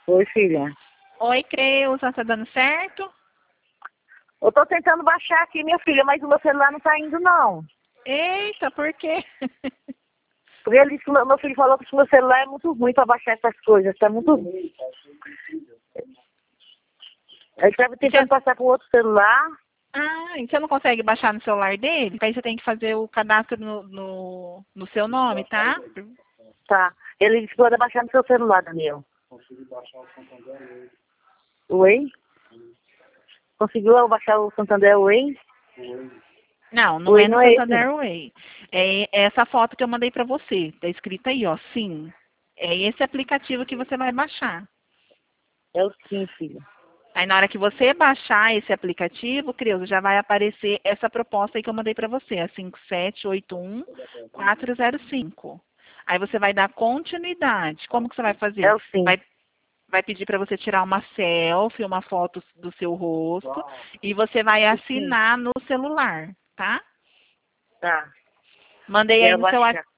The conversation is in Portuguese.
Oi, filha. Oi, Creuza, tá dando certo? Eu tô tentando baixar aqui, minha filha, mas o meu celular não tá indo, não. Eita, por quê? Porque ele disse que meu filho falou que o meu celular é muito ruim pra baixar essas coisas, tá muito ruim. Ele estava tentando passar pro outro celular. Ah, e você não consegue baixar no celular dele? Aí você tem que fazer o cadastro no seu nome, tá? Tá. Ele disse que pode baixar no seu celular, Daniel. Oi? Conseguiu baixar o Santander Way? Não, não Oi, é no não é esse, Santander não. Way. É essa foto que eu mandei pra você. Tá escrito aí, ó, sim. É esse aplicativo que você vai baixar. É o sim, filha. Aí na hora que você baixar esse aplicativo, Creuza, já vai aparecer essa proposta aí que eu mandei pra você, a 5781405. Aí você vai dar continuidade. Como que você vai É fazer? o sim. Vai pedir para você tirar uma selfie, uma foto do seu rosto e você vai Sim. assinar no celular, tá? Tá. Mandei aí Quero no seu baixar.